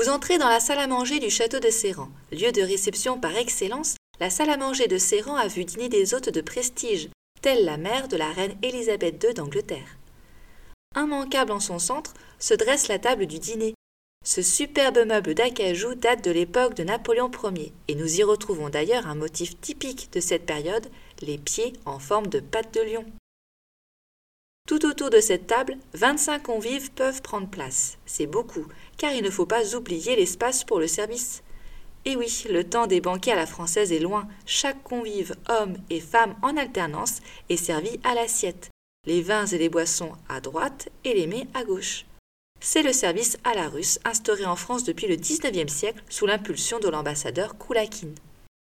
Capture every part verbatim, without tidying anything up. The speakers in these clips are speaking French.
Vous entrez dans la salle à manger du château de Sérent. Lieu de réception par excellence, la salle à manger de Sérent a vu dîner des hôtes de prestige, telle la mère de la reine Élisabeth deux d'Angleterre. Immanquable en son centre, se dresse la table du dîner. Ce superbe meuble d'acajou date de l'époque de Napoléon Ier, et nous y retrouvons d'ailleurs un motif typique de cette période, les pieds en forme de pattes de lion. Tout autour de cette table, vingt-cinq convives peuvent prendre place. C'est beaucoup, car il ne faut pas oublier l'espace pour le service. Et oui, le temps des banquets à la française est loin. Chaque convive, homme et femme en alternance, est servi à l'assiette. Les vins et les boissons à droite et les mets à gauche. C'est le service à la russe, instauré en France depuis le dix-neuvième siècle sous l'impulsion de l'ambassadeur Koulakin.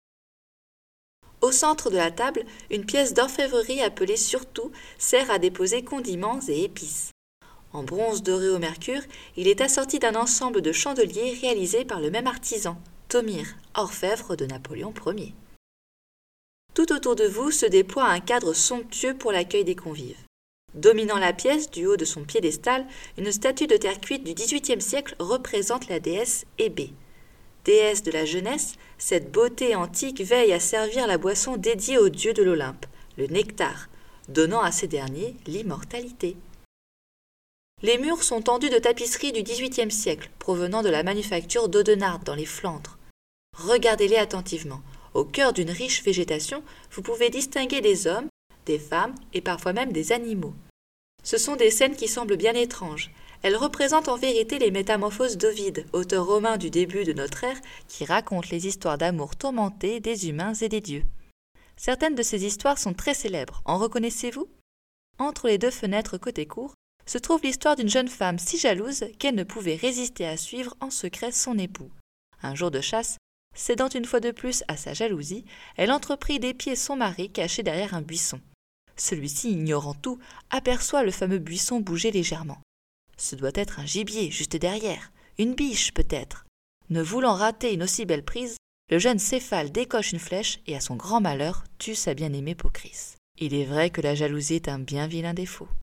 Au centre de la table, une pièce d'orfèvrerie appelée surtout sert à déposer condiments et épices. En bronze doré au mercure, il est assorti d'un ensemble de chandeliers réalisés par le même artisan, Thomire, orfèvre de Napoléon Ier. Tout autour de vous se déploie un cadre somptueux pour l'accueil des convives. Dominant la pièce, du haut de son piédestal, une statue de terre cuite du dix-huitième siècle représente la déesse Hébé. Déesse de la jeunesse, cette beauté antique veille à servir la boisson dédiée au dieu de l'Olympe, le nectar, donnant à ces derniers l'immortalité. Les murs sont tendus de tapisseries du dix-huitième siècle, provenant de la manufacture d'Audenarde dans les Flandres. Regardez-les attentivement. Au cœur d'une riche végétation, vous pouvez distinguer des hommes, des femmes et parfois même des animaux. Ce sont des scènes qui semblent bien étranges. Elles représentent en vérité les métamorphoses d'Ovide, auteur romain du début de notre ère, qui raconte les histoires d'amour tourmentées des humains et des dieux. Certaines de ces histoires sont très célèbres. En reconnaissez-vous ? Entre les deux fenêtres côté cour, se trouve l'histoire d'une jeune femme si jalouse qu'elle ne pouvait résister à suivre en secret son époux. Un jour de chasse, cédant une fois de plus à sa jalousie, elle entreprit d'épier son mari caché derrière un buisson. Celui-ci, ignorant tout, aperçoit le fameux buisson bouger légèrement. Ce doit être un gibier juste derrière, une biche peut-être. Ne voulant rater une aussi belle prise, le jeune céphale décoche une flèche et à son grand malheur tue sa bien-aimée Pocris. Il est vrai que la jalousie est un bien vilain défaut.